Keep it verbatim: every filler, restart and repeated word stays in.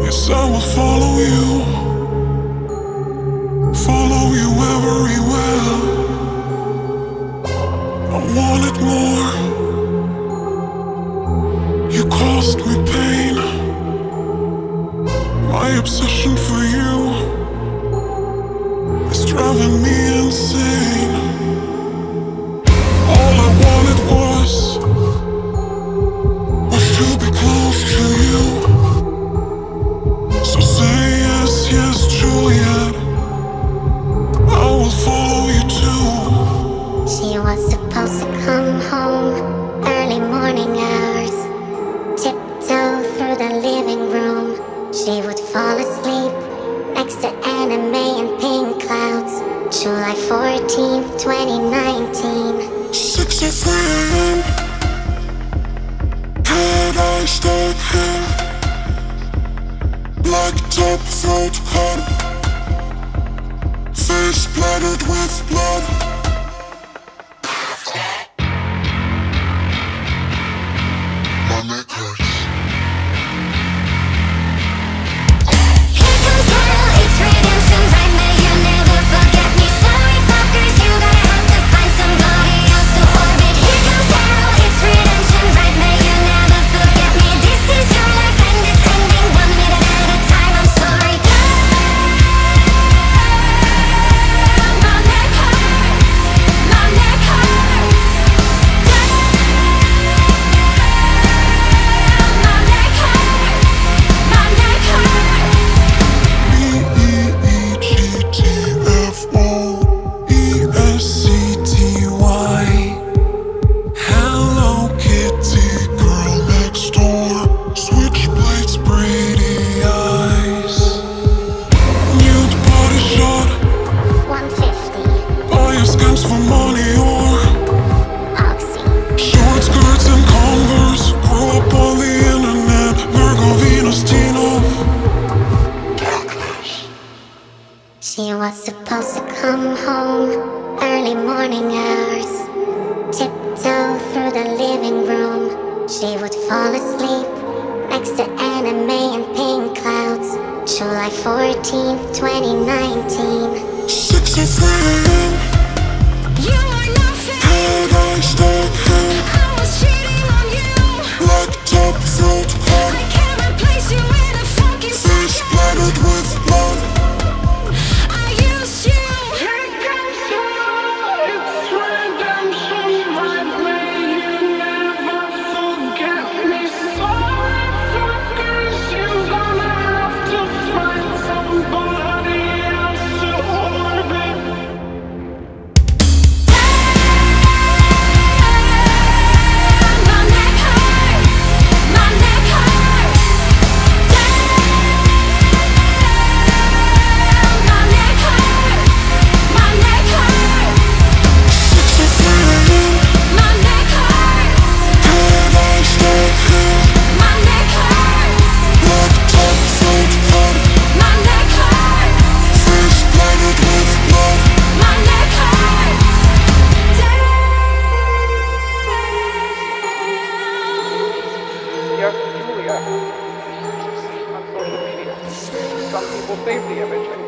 Yes, I will follow you, follow you everywhere. I wanted more. You caused me pain. My obsession for you is driving me insane. All I wanted was was to be close to you. So say yes, yes, Juliet, I will follow you too. She was supposed to come home early morning hours, tiptoe through the living room. She would fall asleep next to anime and pink clouds. July fourteenth, twenty nineteen. six or three a m Paradise dark hair, black top throat cut, face splattered with blood. My neck hurts. Here comes hell, it's redemption. Right, may you never forget me. Sorry fuckers, you gonna have to find somebody else to orbit. Here comes hell, it's redemption. Right, may you never forget me. This is your life and it's ending one minute at a time. I'm sorry. My neck hurts. My neck hurts. My neck hurts. My neck hurts. B E E G T F O E S C T Y. Hello Kitty, girl next door. Switchblades, pretty eyes. Nude body shot. one fifty. Buy your scams for money or Oxy. short skirts and Converse. Grew up on the internet. Virgo, Venus, teen of darkness. She was supposed to come home early morning hours, tiptoe through the living room. She would fall asleep next to anime and pink clouds. July fourteenth, twenty nineteen. six or three a m You are nothing. Paradise dark hair, I was cheating on you. black top throat cut, I can't replace you in a fucking face second. splattered with blood. I used you. My neck hurts. My neck hurts. My neck hurts. My neck hurts. six or three a m My neck hurts. Paradise dark hair, My neck hurts. black top throat cut, My neck hurts. face splattered with blood. My neck hurts. Yes, Julia. On social media. Some people save the image and